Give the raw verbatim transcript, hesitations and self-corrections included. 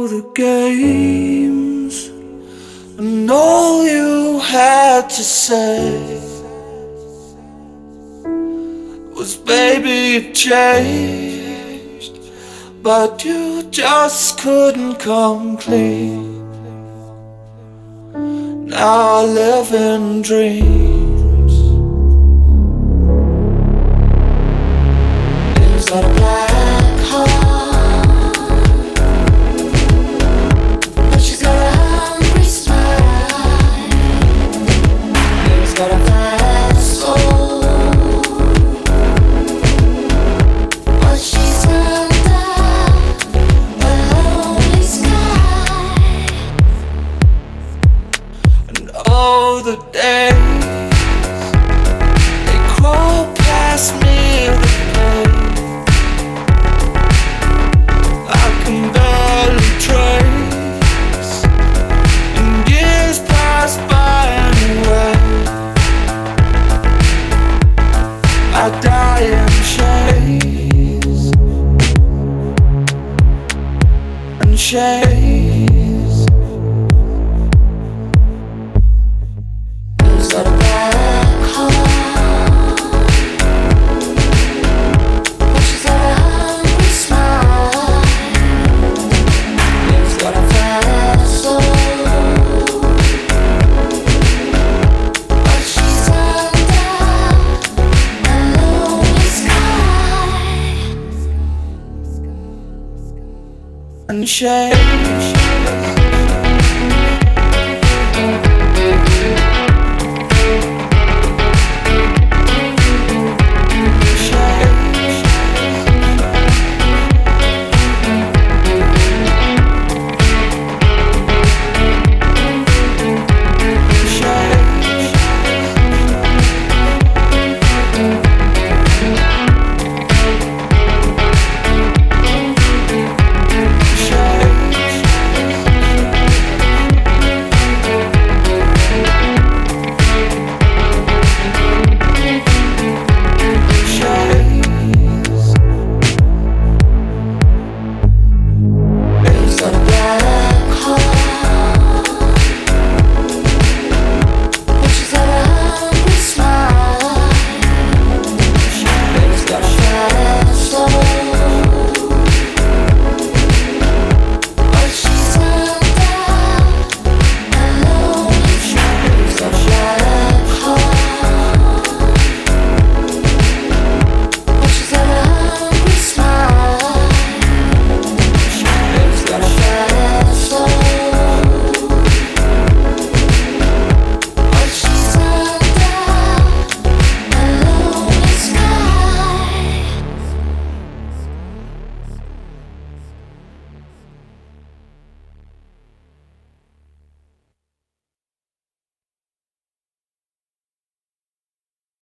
know the games, and all you had to say was, baby, it changed, but you just couldn't come clean. Now I live in dreams. It's got a black heart, but she's got a hungry smile. It's got a fast soul, but she's under a lonely sky. And all the days they crawl past me with pain, I can barely trace, and years pass by anyway. I die in shades and shades. Who's got a black heart, but she's got a hungry smile. Who's got a fast soul, but she's under a lonely sky and shades.